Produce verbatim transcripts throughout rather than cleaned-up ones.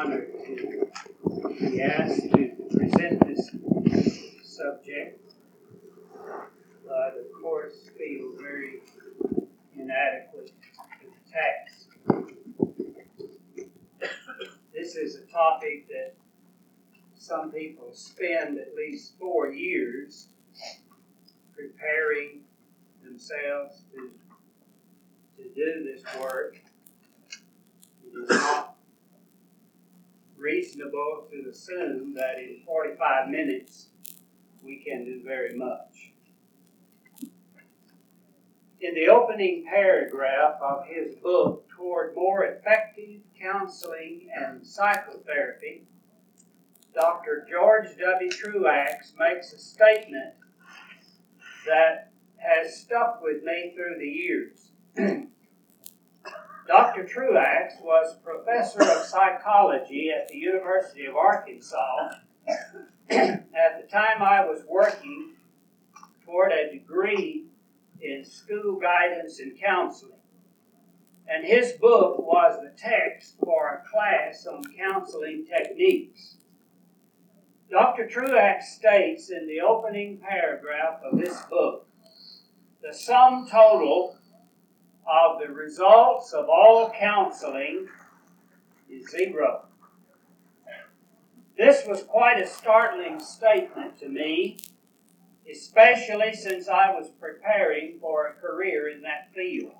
honored to be asked to present this subject, but of course feel very inadequate to the task. This is a topic that some people spend at least four years preparing themselves to, to do this work. It is not reasonable to assume that in forty-five minutes we can do very much. In the opening paragraph of his book, Toward More Effective Counseling and Psychotherapy, Doctor George W. Truax makes a statement that has stuck with me through the years. Doctor Truax was professor of psychology at the University of Arkansas at the time I was working toward a degree in school guidance and counseling. And his book was the text for a class on counseling techniques. Doctor Truax states in the opening paragraph of this book, the sum total of the results of all counseling is zero. This was quite a startling statement to me, especially since I was preparing for a career in that field.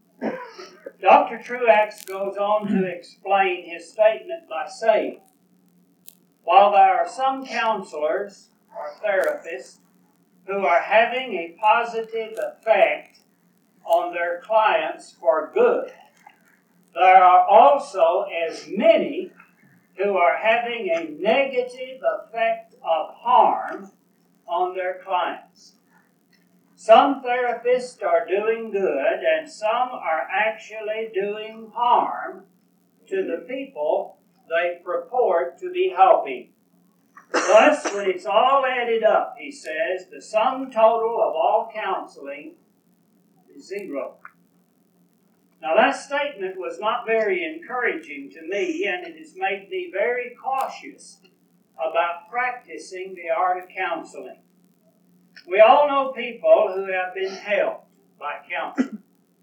Doctor Truax goes on to explain his statement by saying, while there are some counselors or therapists who are having a positive effect on their clients for good, there are also as many who are having a negative effect of harm on their clients. Some therapists are doing good and some are actually doing harm to the people they purport to be helping. Thus, when it's all added up, he says, the sum total of all counseling is zero. Now, that statement was not very encouraging to me, and it has made me very cautious about practicing the art of counseling. We all know people who have been helped by counseling,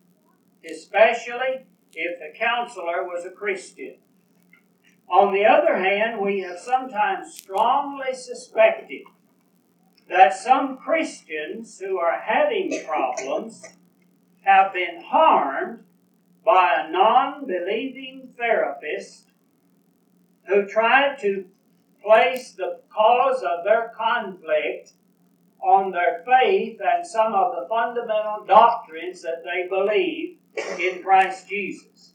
especially if the counselor was a Christian. On the other hand, we have sometimes strongly suspected that some Christians who are having problems have been harmed by a non-believing therapist who tried to place the cause of their conflict on their faith and some of the fundamental doctrines that they believe in Christ Jesus.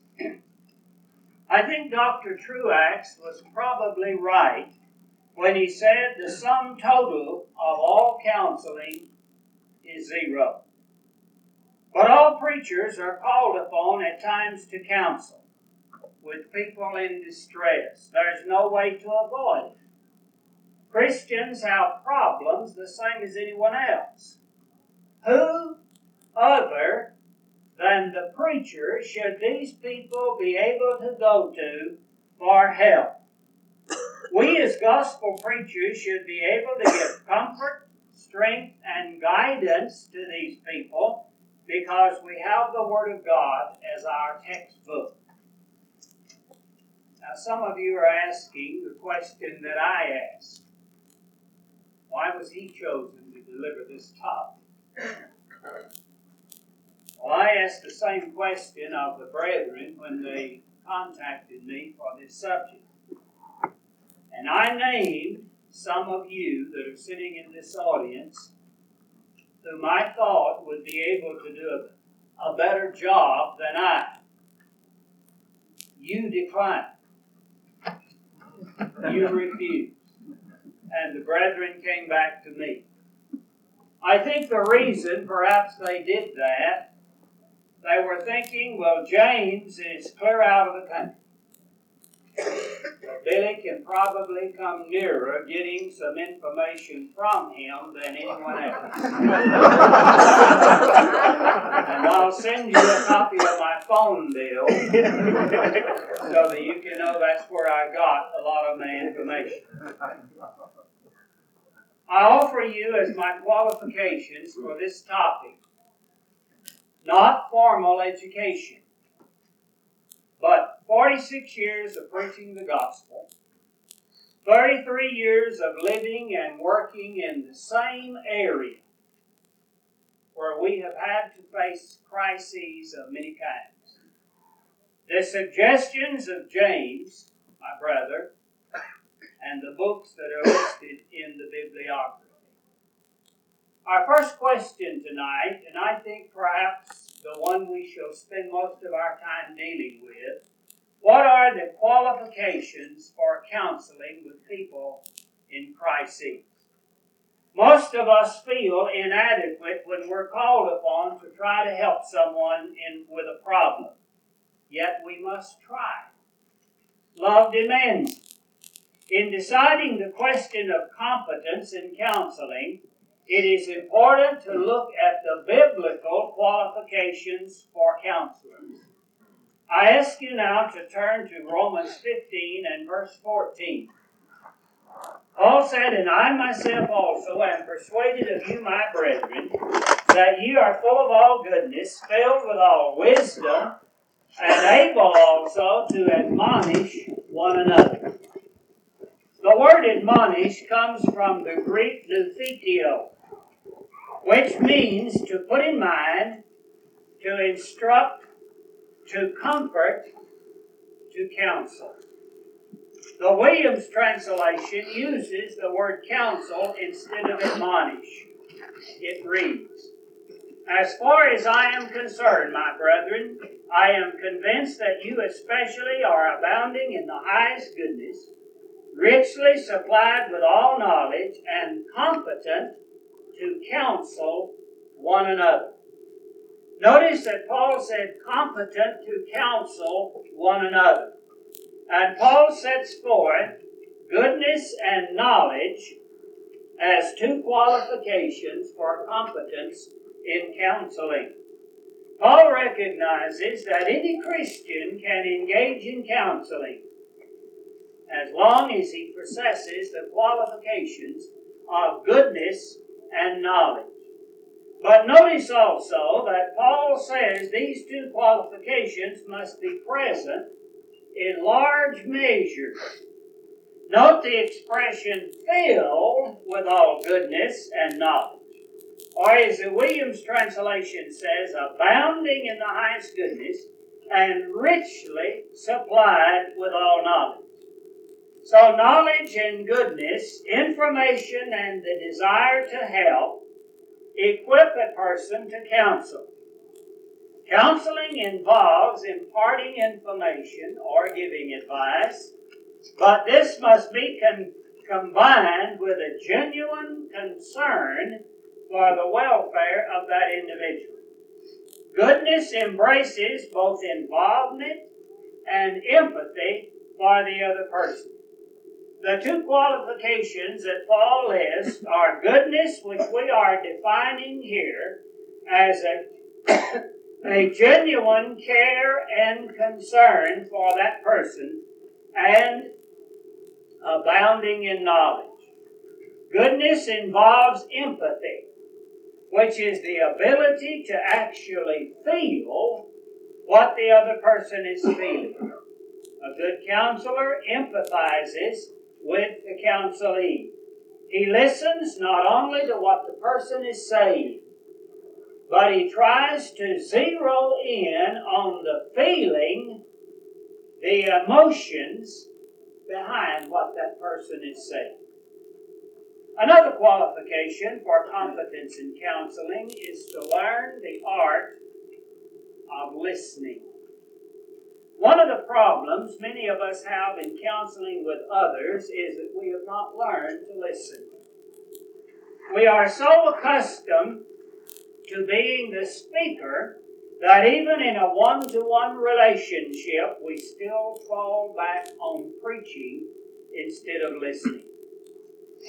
I think Doctor Truax was probably right when he said the sum total of all counseling is zero. But all preachers are called upon at times to counsel with people in distress. There's no way to avoid it. Christians have problems the same as anyone else. Who other than the preacher should these people be able to go to for help? We as gospel preachers should be able to give comfort, strength, and guidance to these people because we have the Word of God as our textbook. Now, some of you are asking the question that I asked. Why was he chosen to deliver this topic? Well, I asked the same question of the brethren when they contacted me for this subject. And I named some of you that are sitting in this audience whom I thought would be able to do a, a better job than I. You declined. You refused. And the brethren came back to me. I think the reason perhaps they did that, they were thinking, well, James is clear out of the country. Billy can probably come nearer getting some information from him than anyone else. And I'll send you a copy of my phone bill so that you can know that's where I got a lot of my information. I offer you as my qualifications for this topic, not formal education, but forty-six years of preaching the gospel, thirty-three years of living and working in the same area where we have had to face crises of many kinds. The suggestions of James, my brother, and the books that are listed in the bibliography. Our first question tonight, and I think perhaps the one we shall spend most of our time dealing with, what are the qualifications for counseling with people in crises? Most of us feel inadequate when we're called upon to try to help someone in, with a problem. Yet we must try. Love demands it. In deciding the question of competence in counseling, it is important to look at the biblical qualifications for counselors. I ask you now to turn to Romans fifteen and verse fourteen. Paul said, "And I myself also am persuaded of you, my brethren, that ye are full of all goodness, filled with all wisdom, and able also to admonish one another." The word admonish comes from the Greek nouthitio, which means to put in mind, to instruct, to comfort, to counsel. The Williams translation uses the word counsel instead of admonish. It reads, "As far as I am concerned, my brethren, I am convinced that you especially are abounding in the highest goodness, richly supplied with all knowledge, and competent to counsel one another." Notice that Paul said competent to counsel one another. And Paul sets forth goodness and knowledge as two qualifications for competence in counseling. Paul recognizes that any Christian can engage in counseling as long as he possesses the qualifications of goodness and knowledge. But notice also that Paul says these two qualifications must be present in large measure. Note the expression filled with all goodness and knowledge. Or as the Williams translation says, abounding in the highest goodness and richly supplied with all knowledge. So knowledge and goodness, information and the desire to help, equip a person to counsel. Counseling involves imparting information or giving advice, but this must be con- combined with a genuine concern for the welfare of that individual. Goodness embraces both involvement and empathy for the other person. The two qualifications that Paul lists are goodness, which we are defining here as a, a genuine care and concern for that person, and abounding in knowledge. Goodness involves empathy, which is the ability to actually feel what the other person is feeling. A good counselor empathizes with the counselee. He listens not only to what the person is saying, but he tries to zero in on the feeling, the emotions behind what that person is saying. Another qualification for competence in counseling is to learn the art of listening. One of the problems many of us have in counseling with others is that we have not learned to listen. We are so accustomed to being the speaker that even in a one-to-one relationship, we still fall back on preaching instead of listening.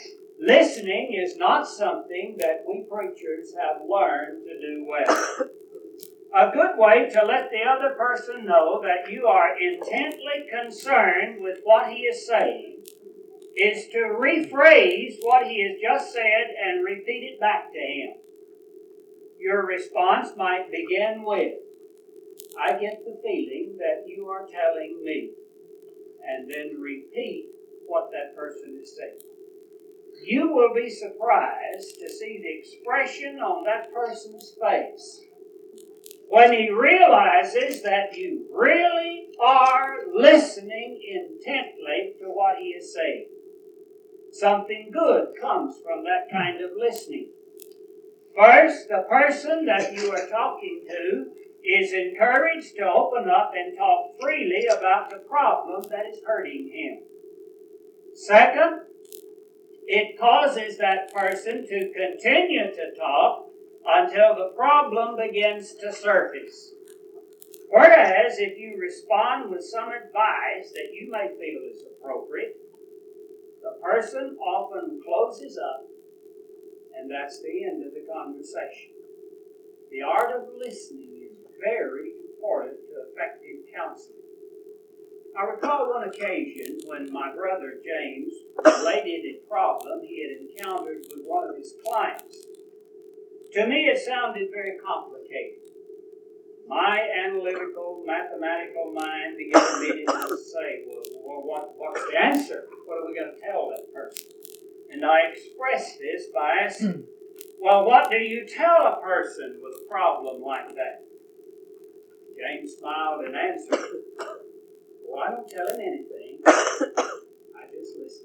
Listening is not something that we preachers have learned to do well. A good way to let the other person know that you are intently concerned with what he is saying is to rephrase what he has just said and repeat it back to him. Your response might begin with, "I get the feeling that you are telling me," and then repeat what that person is saying. You will be surprised to see the expression on that person's face when he realizes that you really are listening intently to what he is saying. Something good comes from that kind of listening. First, the person that you are talking to is encouraged to open up and talk freely about the problem that is hurting him. Second, it causes that person to continue to talk until the problem begins to surface. Whereas, if you respond with some advice that you may feel is appropriate, the person often closes up, and that's the end of the conversation. The art of listening is very important to effective counseling. I recall one occasion when my brother James related a problem he had encountered with one of his clients. To me, it sounded very complicated. My analytical, mathematical mind began immediately to say, well, well what, what's the answer? What are we going to tell that person? And I expressed this by asking, well, what do you tell a person with a problem like that? James smiled and answered, well, I don't tell him anything. I just listen.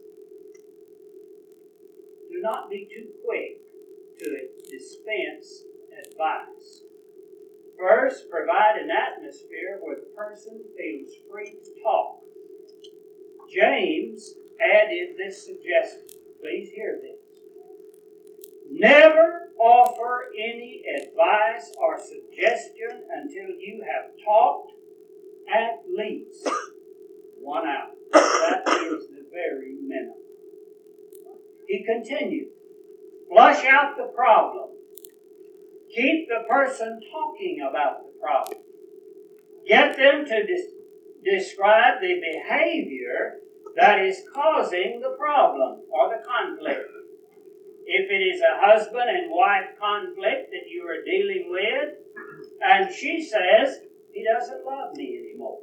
Do not be too quick to dispense advice. First, provide an atmosphere where the person feels free to talk. James added this suggestion. Please hear this. Never offer any advice or suggestion until you have talked at least one hour. That is the very minimum. He continued, flush out the problem. Keep the person talking about the problem. Get them to des- describe the behavior that is causing the problem or the conflict. If it is a husband and wife conflict that you are dealing with, and she says, he doesn't love me anymore,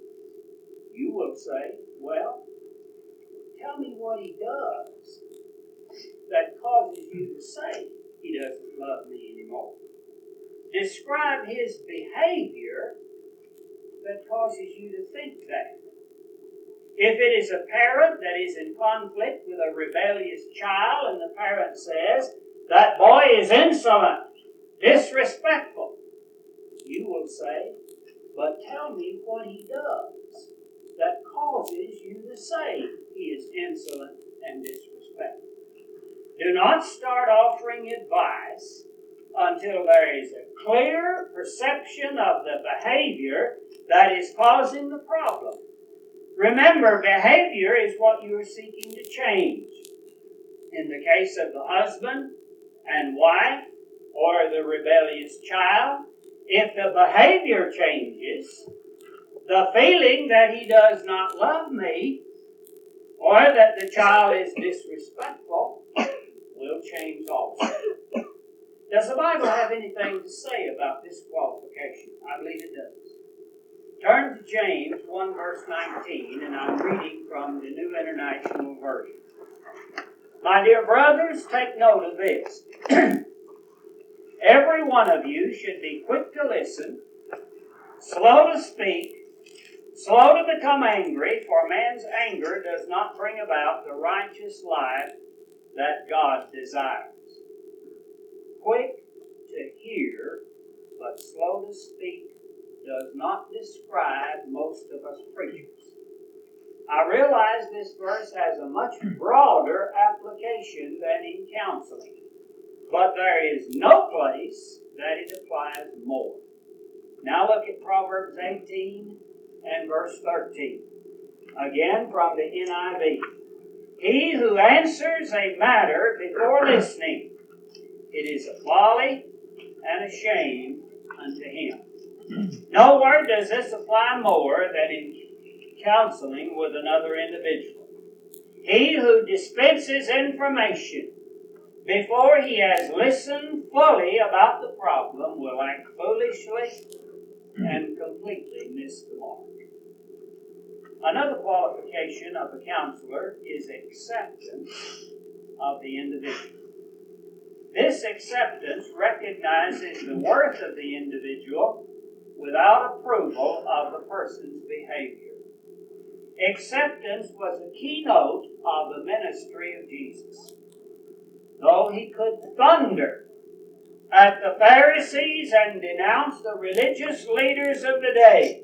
you will say, well, tell me what he does that causes you to say he doesn't love me anymore. Describe his behavior that causes you to think that. If it is a parent that is in conflict with a rebellious child and the parent says, that boy is insolent, disrespectful, you will say, but tell me what he does that causes you to say he is insolent and disrespectful. Do not start offering advice until there is a clear perception of the behavior that is causing the problem. Remember, behavior is what you are seeking to change. In the case of the husband and wife or the rebellious child, if the behavior changes, the feeling that he does not love me or that the child is disrespectful will change also. Does the Bible have anything to say about this qualification? I believe it does. Turn to James one verse nineteen, and I'm reading from the New International Version. My dear brothers, take note of this. Every one of you should be quick to listen, slow to speak, slow to become angry, for man's anger does not bring about the righteous life that God desires. Quick to hear, but slow to speak does not describe most of us preachers. I realize this verse has a much broader application than in counseling, but there is no place that it applies more. Now look at Proverbs eighteen and verse thirteen. Again from the N I V. He who answers a matter before listening, it is a folly and a shame unto him. Nowhere does this apply more than in counseling with another individual. He who dispenses information before he has listened fully about the problem will act foolishly and completely miss the mark. Another qualification of a counselor is acceptance of the individual. This acceptance recognizes the worth of the individual without approval of the person's behavior. Acceptance was a keynote of the ministry of Jesus. Though he could thunder at the Pharisees and denounce the religious leaders of the day,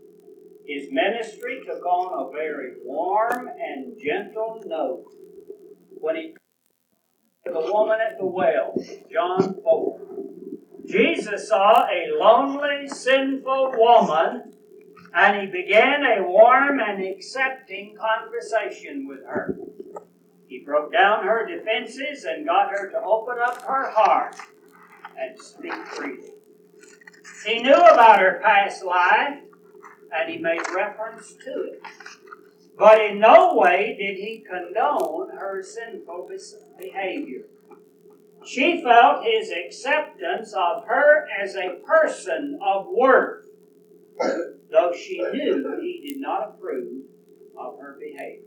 his ministry took on a very warm and gentle note when he to the woman at the well, John four. Jesus saw a lonely, sinful woman, and he began a warm and accepting conversation with her. He broke down her defenses and got her to open up her heart and speak freely. He knew about her past life, and he made reference to it. But in no way did he condone her sinful behavior. She felt his acceptance of her as a person of worth, though she knew he did not approve of her behavior.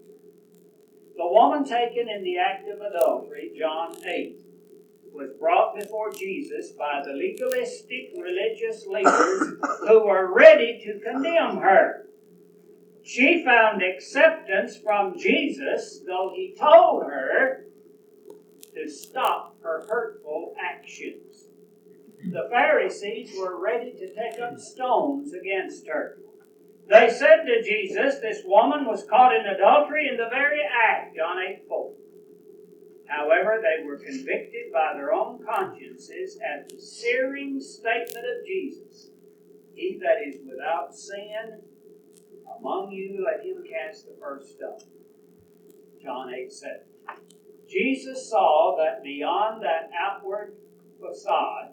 The woman taken in the act of adultery, John eight, was brought before Jesus by the legalistic religious leaders who were ready to condemn her. She found acceptance from Jesus, though he told her to stop her hurtful actions. The Pharisees were ready to take up stones against her. They said to Jesus, this woman was caught in adultery in the very act, John eight four. However, they were convicted by their own consciences at the searing statement of Jesus, he that is without sin among you, let him cast the first stone. John eight seven. Jesus saw that beyond that outward facade,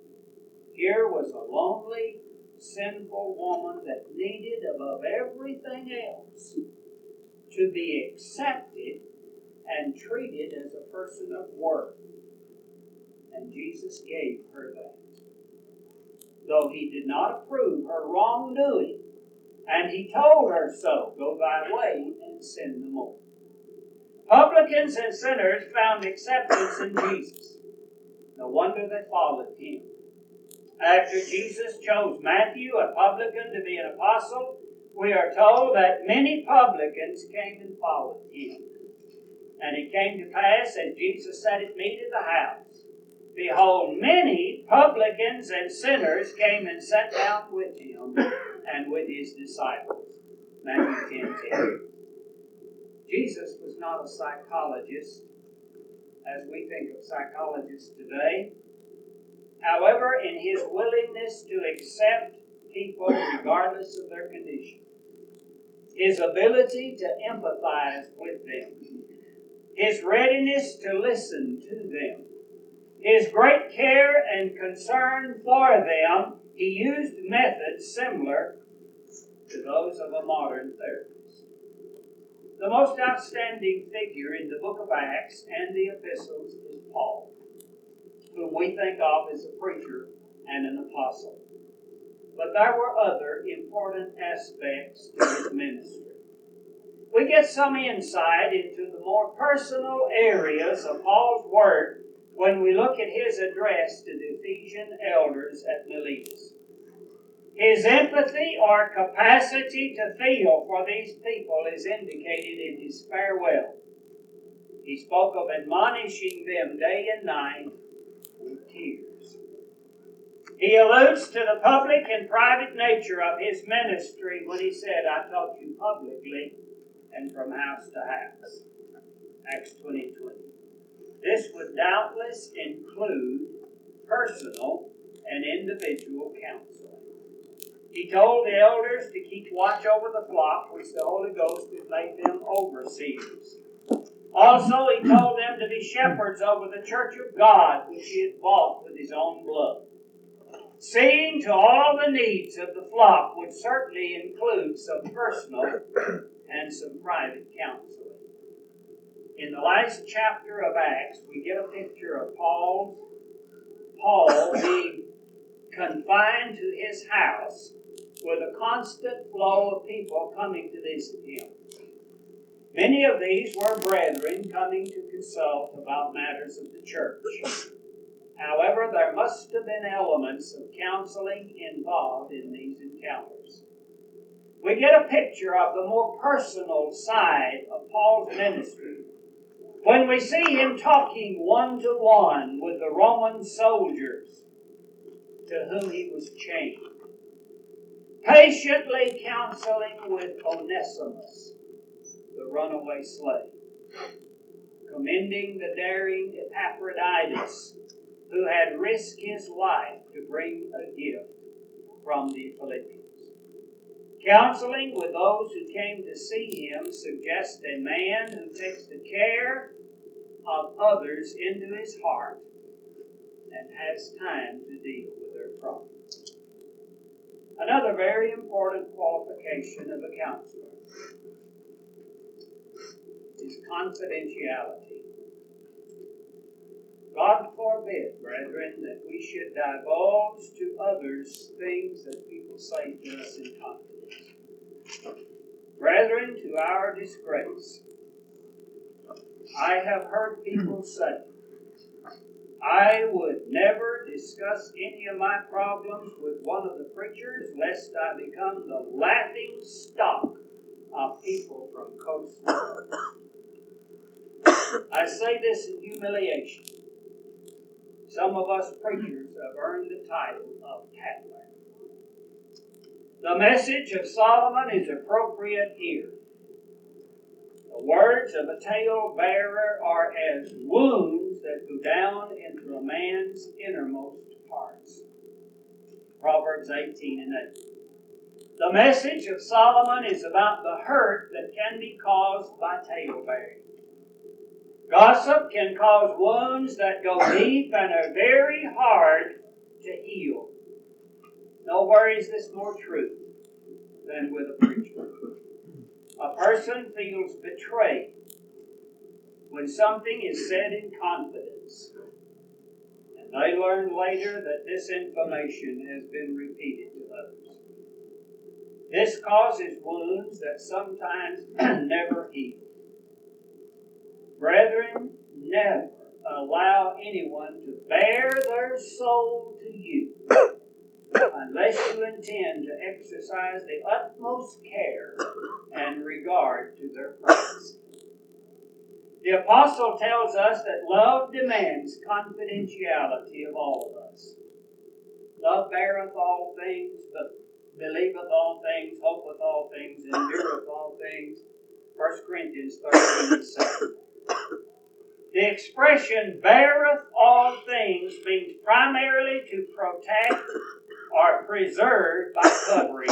here was a lonely, sinful woman that needed above everything else to be accepted and treated as a person of worth. And Jesus gave her that. Though he did not approve her wrongdoing, and he told her so, go thy way and sin no more. Publicans and sinners found acceptance in Jesus. No wonder they followed him. After Jesus chose Matthew, a publican, to be an apostle, we are told that many publicans came and followed him. And it came to pass, as Jesus sat at meat in the house, behold, many publicans and sinners came and sat down with him and with his disciples. Matthew ten ten. Jesus was not a psychologist, as we think of psychologists today. However, in his willingness to accept people regardless of their condition, his ability to empathize with them, his readiness to listen to them, his great care and concern for them, he used methods similar to those of a modern therapist. The most outstanding figure in the book of Acts and the epistles is Paul, whom we think of as a preacher and an apostle. But there were other important aspects to his ministry. We get some insight into the more personal areas of Paul's work when we look at his address to the Ephesian elders at Miletus. His empathy or capacity to feel for these people is indicated in his farewell. He spoke of admonishing them day and night with tears. He alludes to the public and private nature of his ministry when he said, I taught you publicly and from house to house. Acts twenty twenty. This would doubtless include personal and individual counseling. He told the elders to keep watch over the flock, which the Holy Ghost had made them overseers. Also, he told them to be shepherds over the church of God, which he had bought with his own blood. Seeing to all the needs of the flock would certainly include some personal and some private counseling. In the last chapter of Acts, we get a picture of Paul, Paul being confined to his house with a constant flow of people coming to visit him. Many of these were brethren coming to consult about matters of the church. However, there must have been elements of counseling involved in these encounters. We get a picture of the more personal side of Paul's ministry when we see him talking one-to-one with the Roman soldiers to whom he was chained, patiently counseling with Onesimus, the runaway slave, commending the daring Epaphroditus, who had risked his life to bring a gift from the Philippians. Counseling with those who came to see him suggests a man who takes the care of others into his heart and has time to deal with their problems. Another very important qualification of a counselor is confidentiality. God forbid, brethren, that we should divulge to others things that people say to us in confidence. Brethren, to our disgrace, I have heard people say, I would never discuss any of my problems with one of the preachers, lest I become the laughing stock of people from coast to coast. I say this in humiliation. Some of us preachers have earned the title of tattler. The message of Solomon is appropriate here. The words of a tale-bearer are as wounds that go down into a man's innermost parts. Proverbs eighteen and eight. The message of Solomon is about the hurt that can be caused by tale-bearing. Gossip can cause wounds that go deep and are very hard to heal. Nowhere is this more true than with a preacher. A person feels betrayed when something is said in confidence, and they learn later that this information has been repeated to others. This causes wounds that sometimes never heal. Brethren, never allow anyone to bare their soul to you unless you intend to exercise the utmost care and regard to their privacy. The apostle tells us that love demands confidentiality of all of us. Love beareth all things, but believeth all things, hopeth all things, endureth all things. First Corinthians thirteen and seven. The expression beareth all things means primarily to protect or preserve by covering.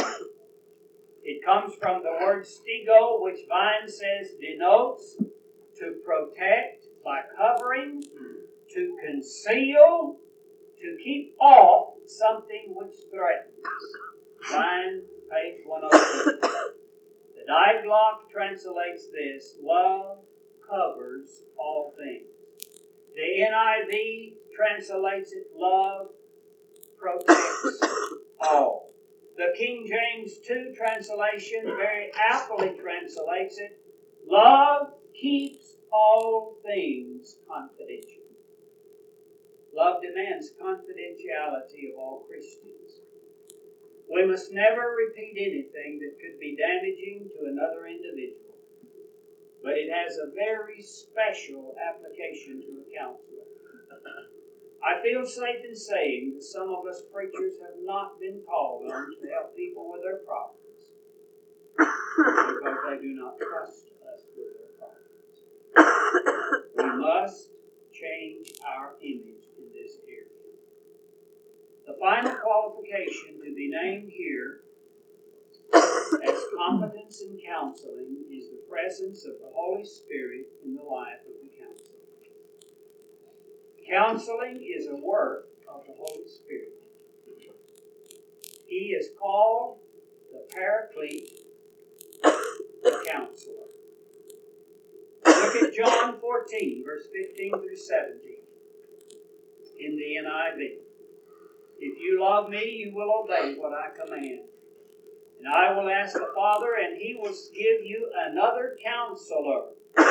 It comes from the word stego, which Vine says denotes to protect by covering, to conceal, to keep off something which threatens. Vine, page one oh two. The Dialogue translates this, love covers all things. The N I V translates it, love protects all. The King James two translation very aptly translates it, love keeps all things confidential. Love demands confidentiality of all Christians. We must never repeat anything that could be damaging to another individual, but it has a very special application to a counselor. I feel safe in saying that some of us preachers have not been called on to help people with their problems because they do not trust us with their problems. We must change our image in this area. The final qualification to be named here as competence in counseling is the presence of the Holy Spirit in the life of the counselor. Counseling is a work of the Holy Spirit. He is called the Paraclete, the Counselor. Look at John fourteen, verse fifteen through seventeen in the N I V. If you love me, you will obey what I command. And I will ask the Father, and he will give you another counselor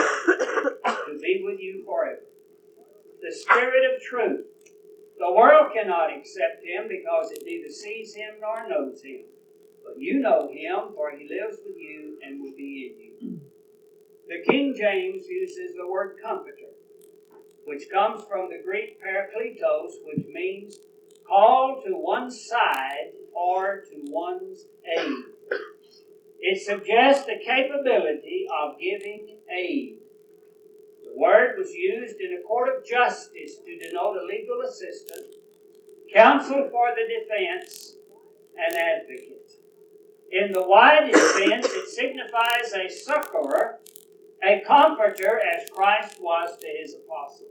to be with you forever. The Spirit of truth. The world cannot accept him because it neither sees him nor knows him. But you know him, for he lives with you and will be in you. The King James uses the word comforter, which comes from the Greek parakletos, which means called to one's side or to one's aid. It suggests the capability of giving aid. The word was used in a court of justice to denote a legal assistant, counsel for the defense, and advocate. In the widest sense, it signifies a succorer, a comforter, as Christ was to his apostles.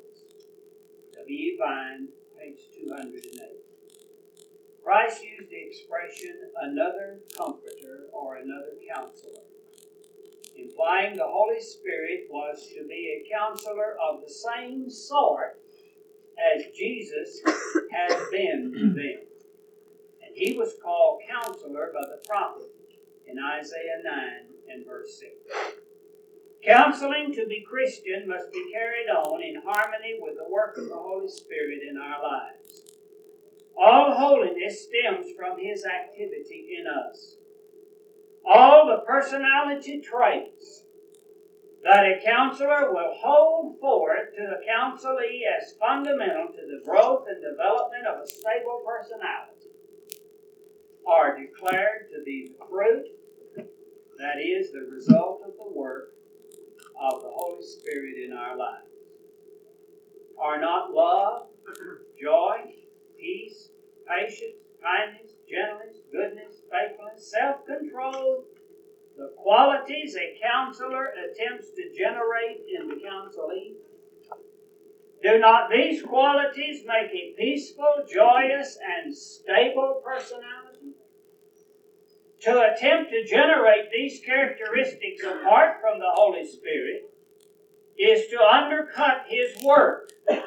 W E. Vine, page two hundred eight. Christ used the expression another comforter or another counselor, implying the Holy Spirit was to be a counselor of the same sort as Jesus had been to them. And he was called counselor by the prophet in Isaiah nine and verse six. Counseling to be Christian must be carried on in harmony with the work of the Holy Spirit in our lives. All holiness stems from his activity in us. All the personality traits that a counselor will hold forth to the counselee as fundamental to the growth and development of a stable personality are declared to be the fruit, that is, the result of the work of the Holy Spirit in our lives. Are not love, joy, peace, patience, kindness, gentleness, goodness, faithfulness, self-control, the qualities a counselor attempts to generate in the counselee? Do not these qualities make a peaceful, joyous, and stable personality? To attempt to generate these characteristics apart from the Holy Spirit is to undercut his work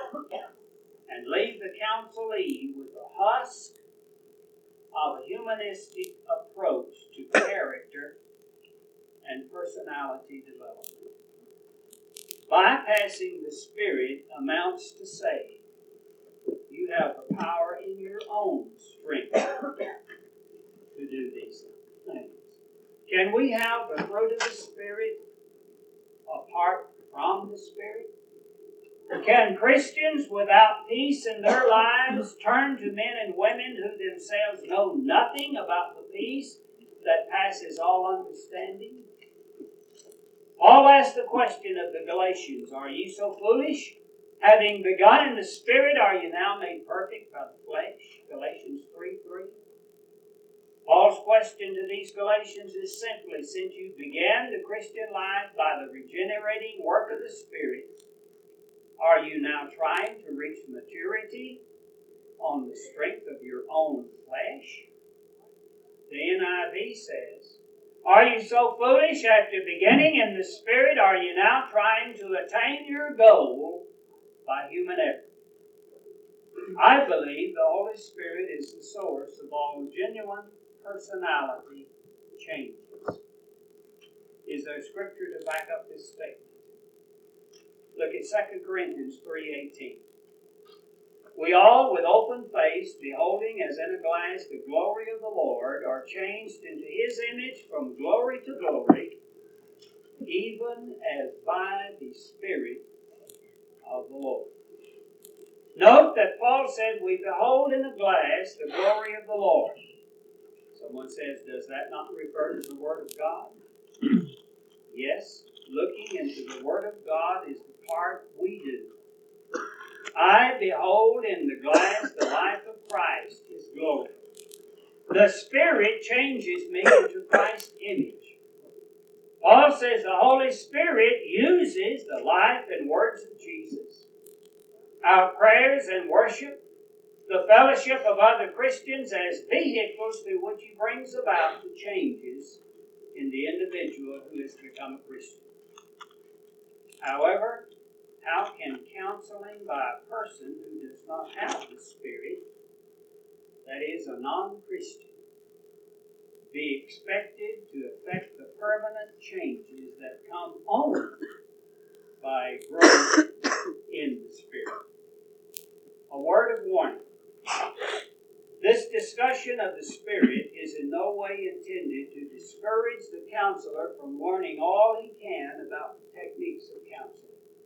and leave the counselee with the husk of a humanistic approach to character and personality development. Bypassing the Spirit amounts to saying you have the power in your own strength to do these things. Can we have the fruit of the Spirit apart from the Spirit? Can Christians without peace in their lives turn to men and women who themselves know nothing about the peace that passes all understanding? Paul asked the question of the Galatians, are ye so foolish? Having begun in the Spirit, are you now made perfect by the flesh? Galatians three three. Paul's question to these Galatians is simply, since you began the Christian life by the regenerating work of the Spirit, are you now trying to reach maturity on the strength of your own flesh? The N I V says, are you so foolish after beginning in the Spirit, are you now trying to attain your goal by human effort? I believe the Holy Spirit is the source of all genuine personality changes. Is there scripture to back up this statement? Look at Second Corinthians three eighteen. We all, with open face, beholding as in a glass the glory of the Lord, are changed into his image from glory to glory, even as by the Spirit of the Lord. Note that Paul said, we behold in a glass the glory of the Lord. Someone says, does that not refer to the Word of God? Yes, looking into the Word of God is the part we do. I behold in the glass the life of Christ, his glory. The Spirit changes me into Christ's image. Paul says the Holy Spirit uses the life and words of Jesus, our prayers and worship, the fellowship of other Christians as vehicles through which He brings about the changes in the individual who has become a Christian. However, how can counseling by a person who does not have the Spirit, that is, a non-Christian, be expected to affect the permanent changes that come only by growth in the Spirit? A word of warning. This discussion of the Spirit is in no way intended to discourage the counselor from learning all he can about the techniques of counseling.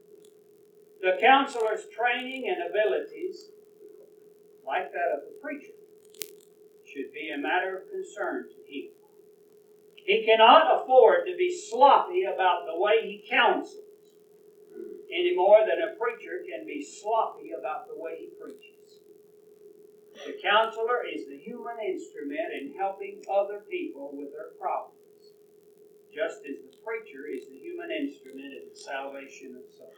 The counselor's training and abilities, like that of the preacher, should be a matter of concern to him. He cannot afford to be sloppy about the way he counsels, any more than a preacher can be sloppy about the way he preaches. The counselor is the human instrument in helping other people with their problems, just as the preacher is the human instrument in the salvation of souls.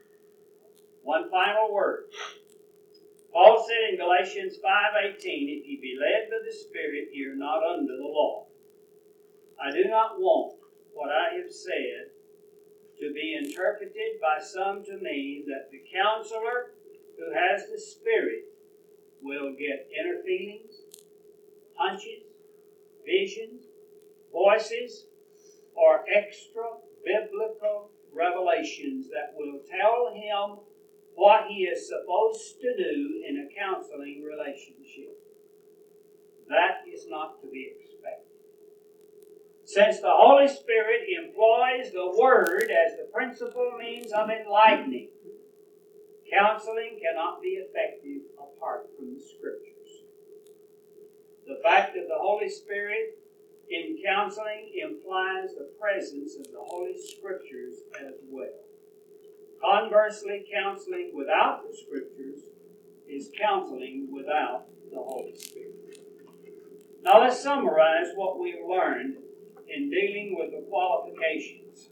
One final word. Paul said in Galatians five eighteen, "If ye be led by the Spirit, ye are not under the law." I do not want what I have said to be interpreted by some to mean that the counselor who has the Spirit will get inner feelings, hunches, visions, voices, or extra biblical revelations that will tell him what he is supposed to do in a counseling relationship. That is not to be expected. Since the Holy Spirit employs the Word as the principal means of enlightening, counseling cannot be effective apart from the Scriptures. The fact of the Holy Spirit in counseling implies the presence of the Holy Scriptures as well. Conversely, counseling without the Scriptures is counseling without the Holy Spirit. Now let's summarize what we've learned in dealing with the qualifications.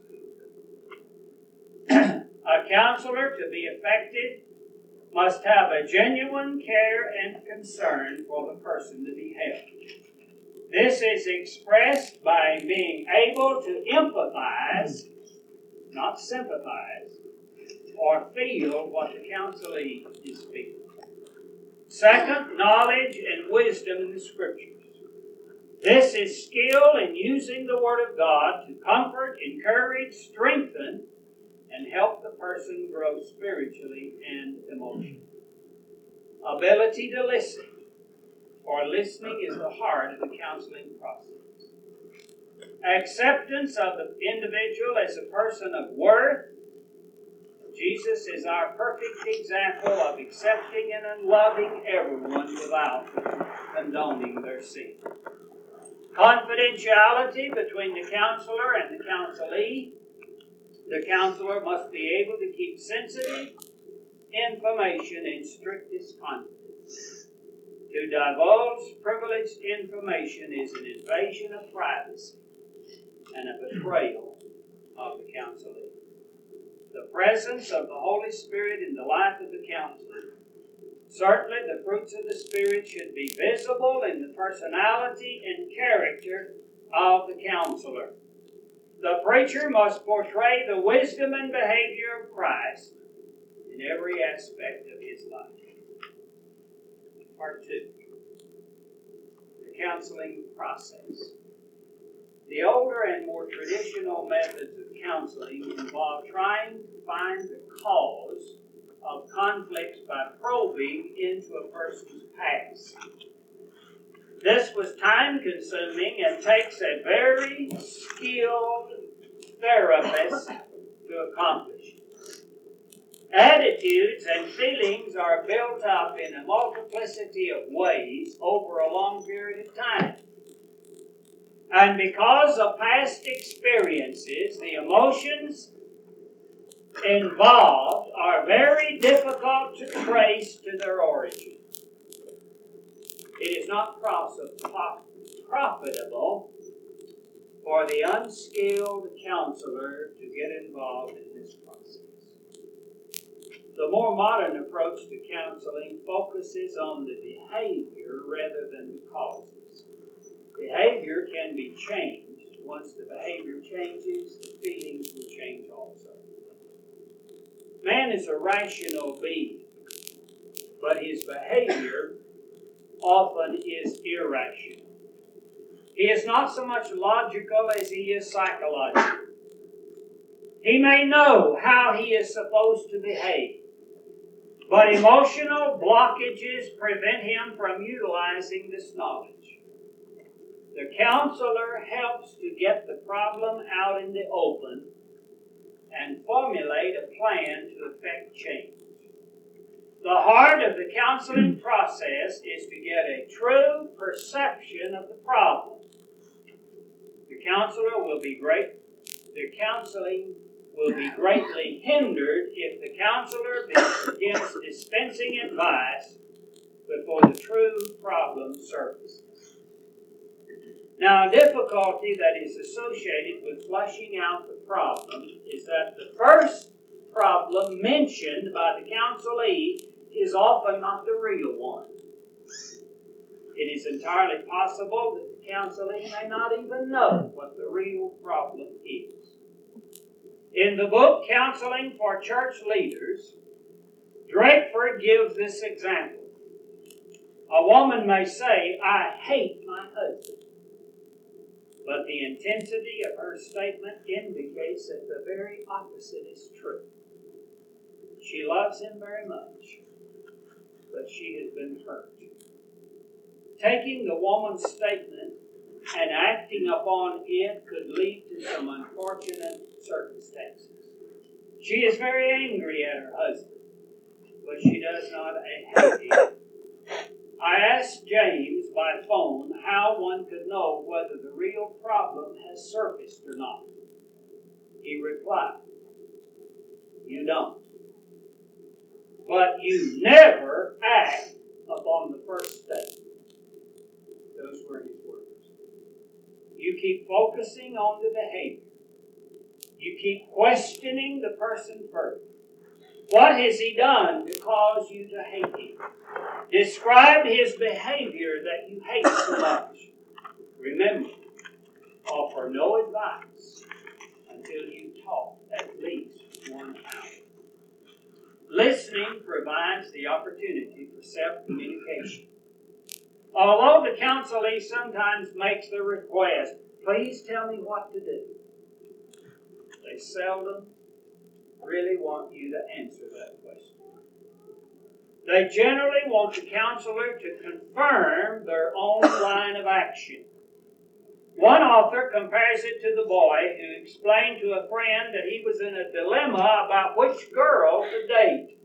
A counselor, to be effective, must have a genuine care and concern for the person to be helped. This is expressed by being able to empathize, not sympathize, or feel what the counselee is feeling. Second, knowledge and wisdom in the Scriptures. This is skill in using the Word of God to comfort, encourage, strengthen, and help the person grow spiritually and emotionally. Ability to listen, for listening is the heart of the counseling process. Acceptance of the individual as a person of worth. Jesus is our perfect example of accepting and loving everyone without condoning their sin. Confidentiality between the counselor and the counselee. The counselor must be able to keep sensitive information in strictest confidence. To divulge privileged information is an invasion of privacy and a betrayal of the counselee. The presence of the Holy Spirit in the life of the counselor. Certainly, the fruits of the Spirit should be visible in the personality and character of the counselor. The preacher must portray the wisdom and behavior of Christ in every aspect of his life. Part two. The counseling process. The older and more traditional methods of counseling involve trying to find the cause of conflicts by probing into a person's past. This was time-consuming and takes a very skilled therapist to accomplish. Attitudes and feelings are built up in a multiplicity of ways over a long period of time. And because of past experiences, the emotions involved are very difficult to trace to their origin. It is not profitable for the unskilled counselor to get involved in this process. The more modern approach to counseling focuses on the behavior rather than the causes. Behavior can be changed. Once the behavior changes, the feelings will change also. Man is a rational being, but his behavior often is irrational. He is not so much logical as he is psychological. He may know how he is supposed to behave, but emotional blockages prevent him from utilizing this knowledge. The counselor helps to get the problem out in the open and formulate a plan to effect change. The heart of the counseling process is to get a true perception of the problem. The counselor will be great. The counseling will be greatly hindered if the counselor begins dispensing advice before the true problem surfaces. Now, a difficulty that is associated with flushing out the problem is that the first problem mentioned by the counselee is often not the real one. It is entirely possible that the counselee may not even know what the real problem is. In the book Counseling for Church Leaders, Drakeford gives this example. A woman may say, "I hate my husband," but the intensity of her statement indicates that the very opposite is true. She loves him very much, but she has been hurt. Taking the woman's statement and acting upon it could lead to some unfortunate circumstances. She is very angry at her husband, but she does not hate him. I asked James by phone how one could know whether the real problem has surfaced or not. He replied, "You don't. But you never act upon the first step." Those were his words. You keep focusing on the behavior. You keep questioning the person first. What has he done to cause you to hate him? Describe his behavior that you hate so much. Remember, offer no advice until you talk at least one hour. Listening provides the opportunity for self-communication. Although the counselee sometimes makes the request, "Please tell me what to do," they seldom really want you to answer that question. They generally want the counselor to confirm their own line of action. One author compares it to the boy who explained to a friend that he was in a dilemma about which girl to date.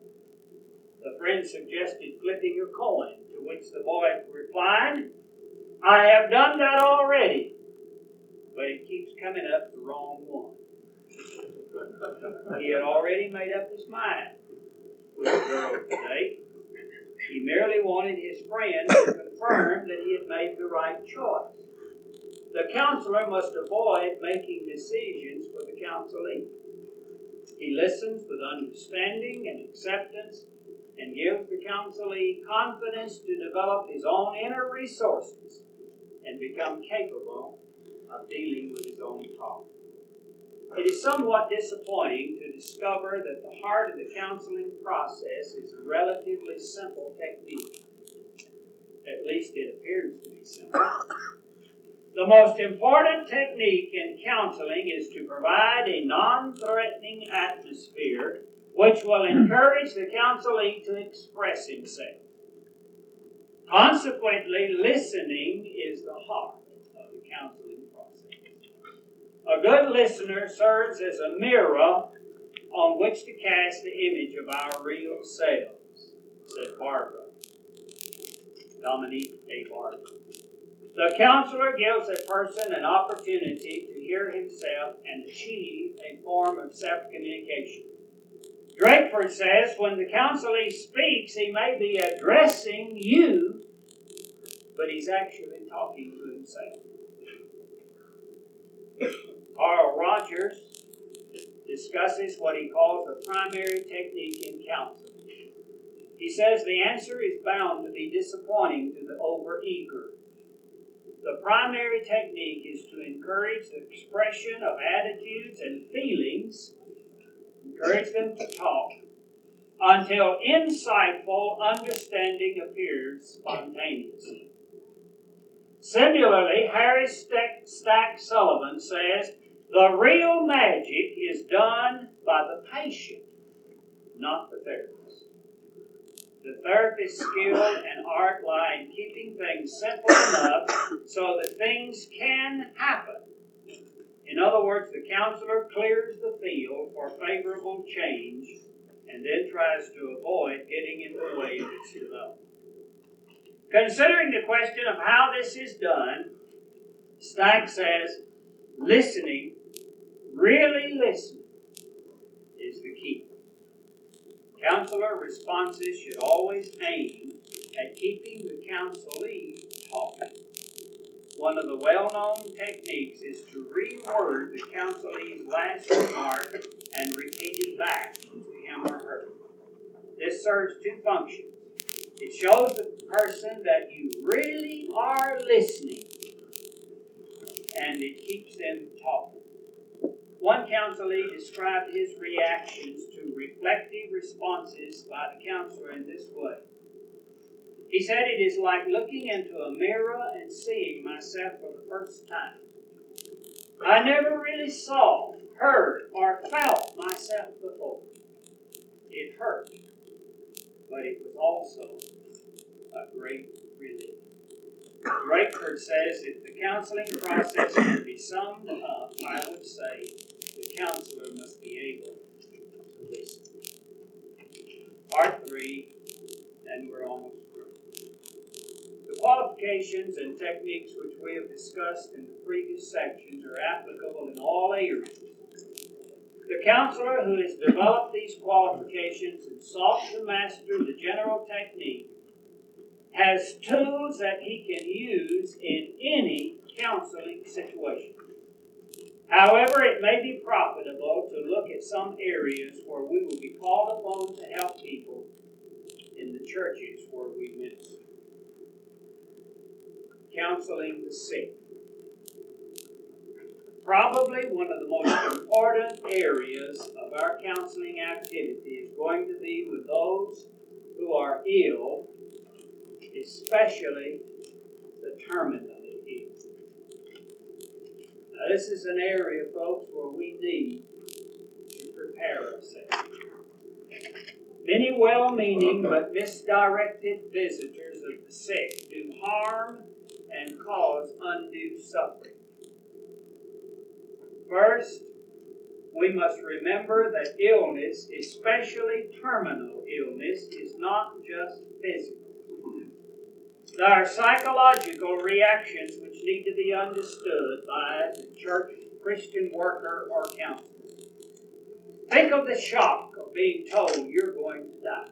The friend suggested flipping a coin, to which the boy replied, "I have done that already, but it keeps coming up the wrong one." He had already made up his mind with the girl today. He merely wanted his friend to confirm that he had made the right choice. The counselor must avoid making decisions for the counselee. He listens with understanding and acceptance and gives the counselee confidence to develop his own inner resources and become capable of dealing with his own problems. It is somewhat disappointing to discover that the heart of the counseling process is a relatively simple technique. At least it appears to be simple. The most important technique in counseling is to provide a non-threatening atmosphere which will encourage the counselee to express himself. Consequently, listening is the heart of the counseling process. A good listener serves as a mirror on which to cast the image of our real selves, said Barbara, Dominique A. Barbara. The counselor gives a person an opportunity to hear himself and achieve a form of self-communication. Drakeford says, when the counselee speaks, he may be addressing you, but he's actually talking to himself. Carl Rogers discusses what he calls the primary technique in counseling. He says the answer is bound to be disappointing to the overeager. The primary technique is to encourage the expression of attitudes and feelings, encourage them to talk, until insightful understanding appears spontaneously. Similarly, Harry Stack Sullivan says, the real magic is done by the patient, not the therapist. The therapist's skill and art lie in keeping things simple enough so that things can happen. In other words, the counselor clears the field for favorable change and then tries to avoid getting in the way of its development. Considering the question of how this is done, Stack says, listening, really listening, is the key. Counselor responses should always aim at keeping the counselee talking. One of the well-known techniques is to reword the counselee's last remark and repeat it back to him or her. This serves two functions. It shows the person that you really are listening, and it keeps them talking. One counselee described his reactions to reflective responses by the counselor in this way. He said, it is like looking into a mirror and seeing myself for the first time. I never really saw, heard, or felt myself before. It hurt, but it was also a great relief. Rakeford says, if the counseling process can be summed up, I would say the counselor must be able to listen. Part three, and we're almost through. The qualifications and techniques which we have discussed in the previous sections are applicable in all areas. The counselor who has developed these qualifications and sought to master the general technique has tools that he can use in any counseling situation. However, it may be profitable to look at some areas where we will be called upon to help people in the churches where we minister. Counseling the sick. Probably one of the most important areas of our counseling activity is going to be with those who are ill, especially the terminally ill. Now, this is an area, folks, where we need to prepare ourselves. Many well-meaning but misdirected visitors of the sick do harm and cause undue suffering. First, we must remember that illness, especially terminal illness, is not just physical. There are psychological reactions which need to be understood by the church, Christian worker, or counselor. Think of the shock of being told you're going to die.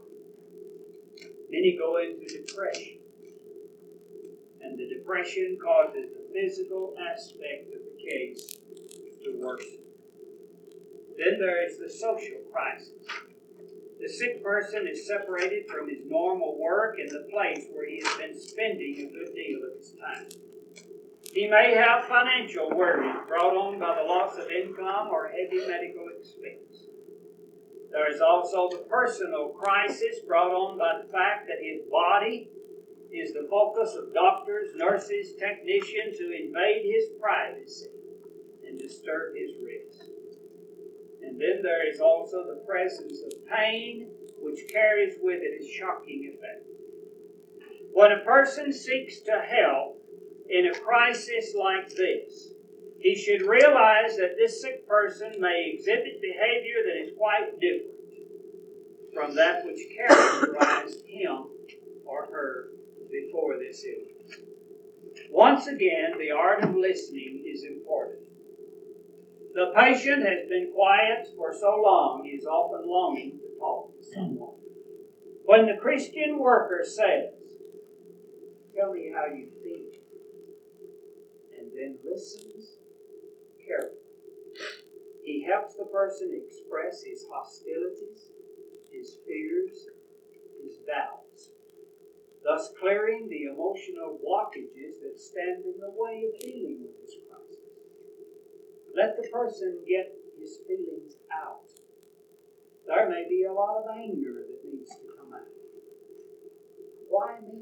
Many go into depression, and the depression causes the physical aspect of the case to worsen. Then there is the social crisis. The sick person is separated from his normal work and the place where he has been spending a good deal of his time. He may have financial worries brought on by the loss of income or heavy medical expense. There is also the personal crisis brought on by the fact that his body is the focus of doctors, nurses, technicians who invade his privacy and disturb his rest. And then there is also the presence of pain, which carries with it a shocking effect. When a person seeks to help in a crisis like this, he should realize that this sick person may exhibit behavior that is quite different from that which characterized him or her before this illness. Once again, the art of listening is important. The patient has been quiet for so long, he is often longing to talk to someone. When the Christian worker says, "Tell me how you feel," and then listens careful. He helps the person express his hostilities, his fears, his doubts, thus clearing the emotional blockages that stand in the way of dealing with this crisis. Let the person get his feelings out. There may be a lot of anger that needs to come out. Why me?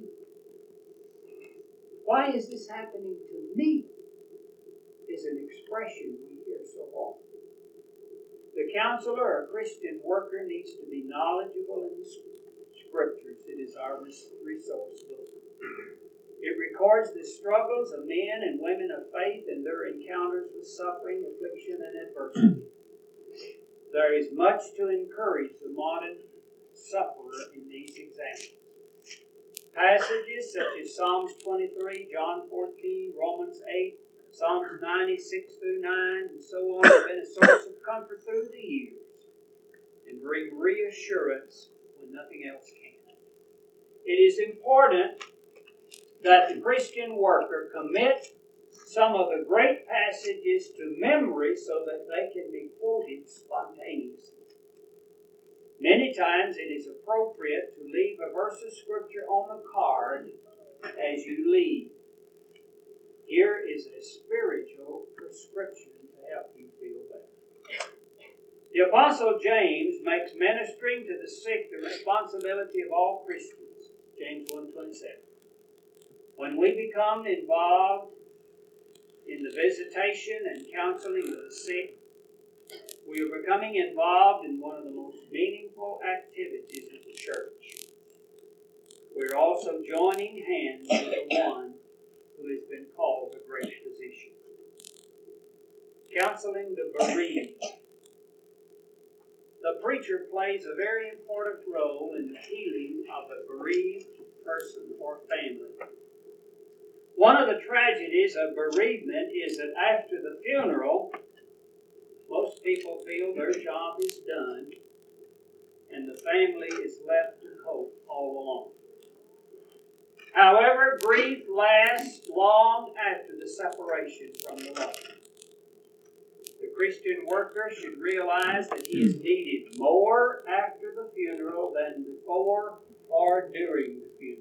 Why is this happening to me? Is an expression we hear so often. The counselor or Christian worker needs to be knowledgeable in the Scriptures. It is our resource book. It records the struggles of men and women of faith and their encounters with suffering, affliction, and adversity. There is much to encourage the modern sufferer in these examples. Passages such as Psalms twenty-three, John fourteen, Romans eight, Psalms ninety-six through nine, and so on have been a source of comfort through the years and bring reassurance when nothing else can. It is important that the Christian worker commit some of the great passages to memory so that they can be quoted spontaneously. Many times it is appropriate to leave a verse of Scripture on the card as you leave. Here is a spiritual prescription to help you feel better. The Apostle James makes ministering to the sick the responsibility of all Christians. James one twenty-seven. When we become involved in the visitation and counseling of the sick, we are becoming involved in one of the most meaningful activities of the church. We are also joining hands with the one who has been called the Great Physician. Counseling the bereaved. The preacher plays a very important role in the healing of a bereaved person or family. One of the tragedies of bereavement is that after the funeral, most people feel their job is done and the family is left to cope all alone. However, grief lasts long after the separation from the loved one. The Christian worker should realize that he is needed more after the funeral than before or during the funeral.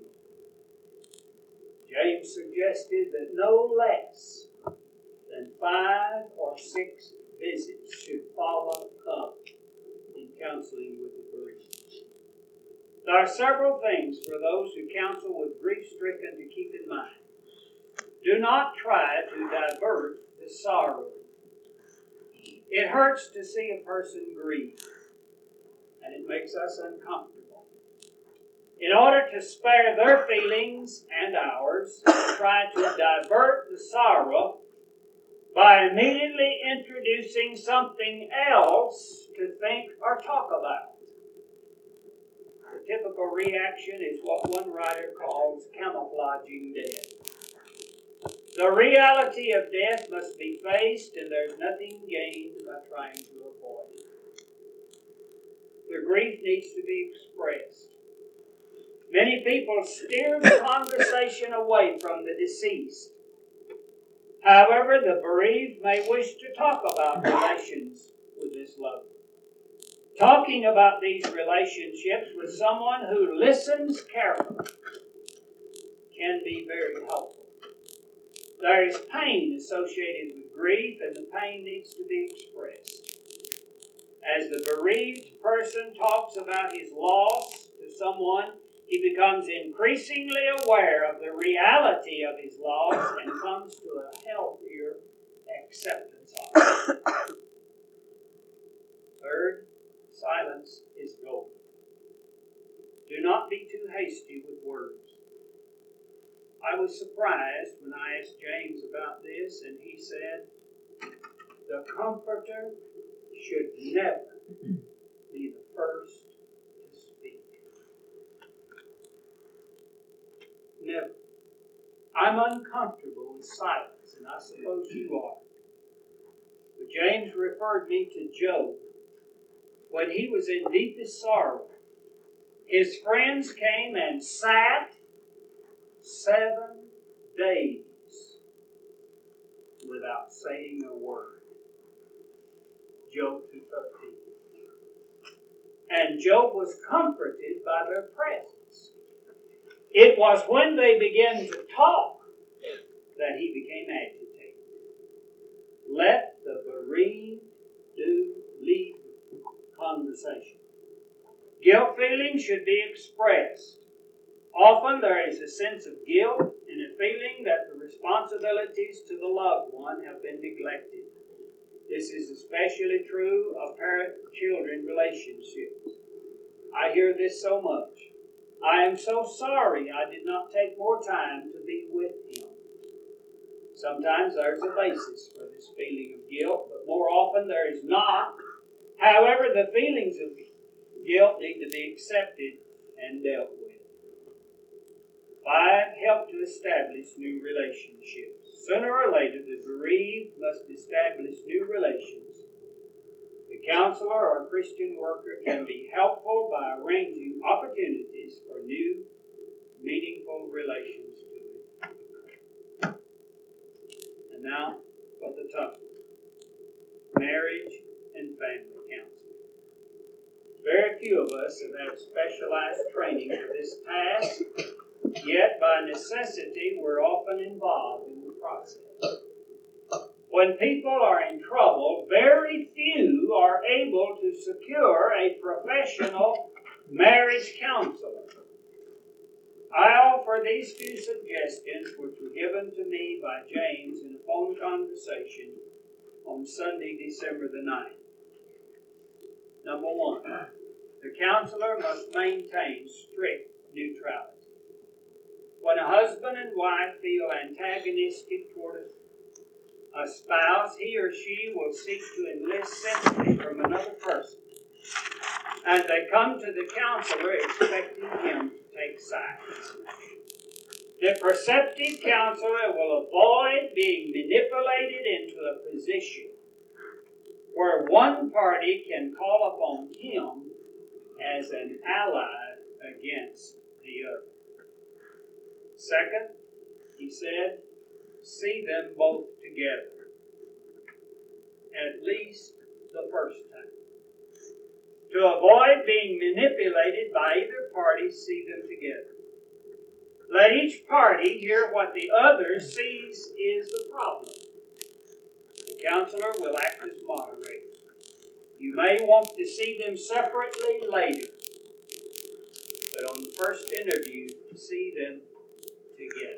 James suggested that no less than five or six visits should follow up in counseling with the bereaved. There are several things for those who counsel with grief-stricken to keep in mind. Do not try to divert the sorrow. It hurts to see a person grieve, and it makes us uncomfortable. In order to spare their feelings and ours, try to divert the sorrow by immediately introducing something else to think or talk about. The typical reaction is what one writer calls camouflaging death. The reality of death must be faced, and there's nothing gained by trying to avoid it. The grief needs to be expressed. Many people steer the conversation away from the deceased. However, the bereaved may wish to talk about relations with this loved one. Talking about these relationships with someone who listens carefully can be very helpful. There is pain associated with grief, and the pain needs to be expressed. As the bereaved person talks about his loss to someone, he becomes increasingly aware of the reality of his loss and comes to a healthier acceptance of it. Third, silence is golden. Do not be too hasty with words. I was surprised when I asked James about this, and he said, the Comforter should never be the first to speak. Never. I'm uncomfortable with silence, and I suppose you are. But James referred me to Job. When he was in deepest sorrow, his friends came and sat seven days without saying a word. Job two thirteen. And Job was comforted by their presence. It was when they began to talk that he became agitated. Let the bereaved do leave conversation. Guilt feelings should be expressed. Often there is a sense of guilt and a feeling that the responsibilities to the loved one have been neglected. This is especially true of parent-children relationships. I hear this so much. I am so sorry I did not take more time to be with him. Sometimes there's a basis for this feeling of guilt, but more often there is not. However, the feelings of guilt need to be accepted and dealt with. Five, help to establish new relationships. Sooner or later, the bereaved must establish new relations. The counselor or Christian worker can be helpful by arranging opportunities for new, meaningful relations to occur. And now for the tough one. Marriage and family counseling. Very few of us have had specialized training for this task, yet by necessity we're often involved in the process. When people are in trouble, very few are able to secure a professional marriage counselor. I offer these few suggestions, which were given to me by James in a phone conversation on Sunday, December the ninth. Number one, the counselor must maintain strict neutrality. When a husband and wife feel antagonistic toward a spouse, he or she will seek to enlist sympathy from another person. And they come to the counselor expecting him to take sides. The perceptive counselor will avoid being manipulated into a position where one party can call upon him as an ally against the other. Second, he said, see them both together, at least the first time. To avoid being manipulated by either party, see them together. Let each party hear what the other sees is the problem. The counselor will act as moderator. You may want to see them separately later, but on the first interview, see them together.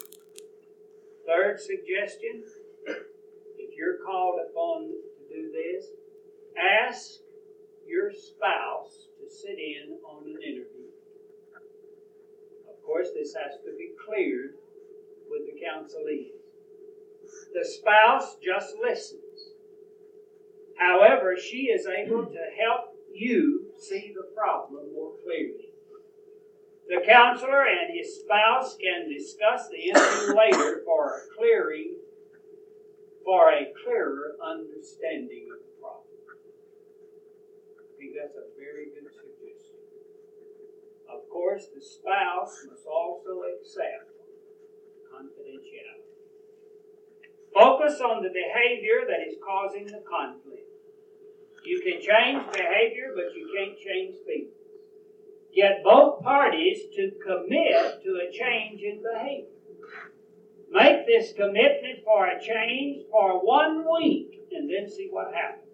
Third suggestion, if you're called upon to do this, ask your spouse to sit in on an interview. Of course, this has to be cleared with the counselees. The spouse just listens. However, she is able to help you see the problem more clearly. The counselor and his spouse can discuss the interview later for a clearing, for a clearer understanding of the problem. I think that's a very good suggestion. Of course, the spouse must also accept confidentiality. Focus on the behavior that is causing the conflict. You can change behavior, but you can't change people. Get both parties to commit to a change in behavior. Make this commitment for a change for one week and then see what happens.